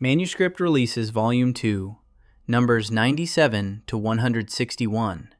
Manuscript Releases Volume 2, numbers 97 to 161.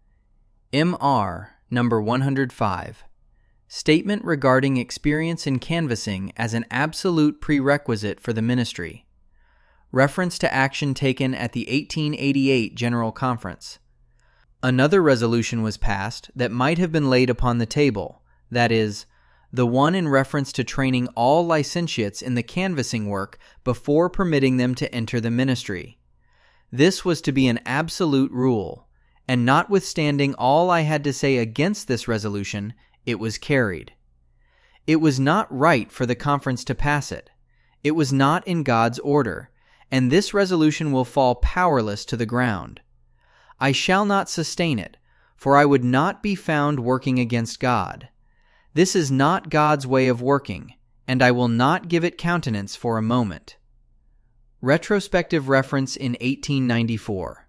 M.R. number 105. Statement regarding experience in canvassing as an absolute prerequisite for the ministry. Reference to action taken at the 1888 General Conference. Another resolution was passed that might have been laid upon the table, that is, the one in reference to training all licentiates in the canvassing work before permitting them to enter the ministry. This was to be an absolute rule, and notwithstanding all I had to say against this resolution, it was carried. It was not right for the conference to pass it. It was not in God's order, and this resolution will fall powerless to the ground. I shall not sustain it, for I would not be found working against God. This is not God's way of working, and I will not give it countenance for a moment. Retrospective reference in 1894.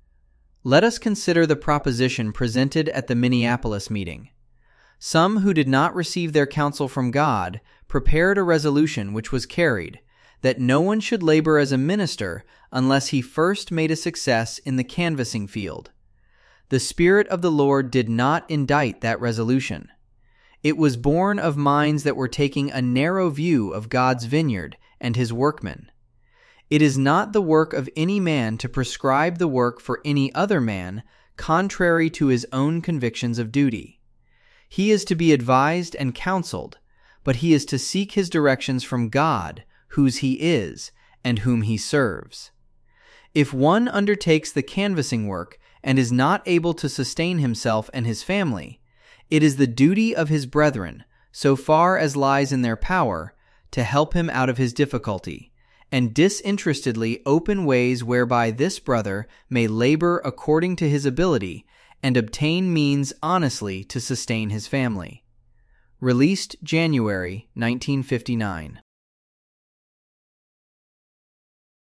Let us consider the proposition presented at the Minneapolis meeting. Some who did not receive their counsel from God prepared a resolution which was carried, that no one should labor as a minister unless he first made a success in the canvassing field. The Spirit of the Lord did not indite that resolution. It was born of minds that were taking a narrow view of God's vineyard and His workmen. It is not the work of any man to prescribe the work for any other man contrary to his own convictions of duty. He is to be advised and counseled, but he is to seek his directions from God, whose he is, and whom he serves. If one undertakes the canvassing work and is not able to sustain himself and his family, it is the duty of his brethren, so far as lies in their power, to help him out of his difficulty, and disinterestedly open ways whereby this brother may labor according to his ability and obtain means honestly to sustain his family. Released January 1959.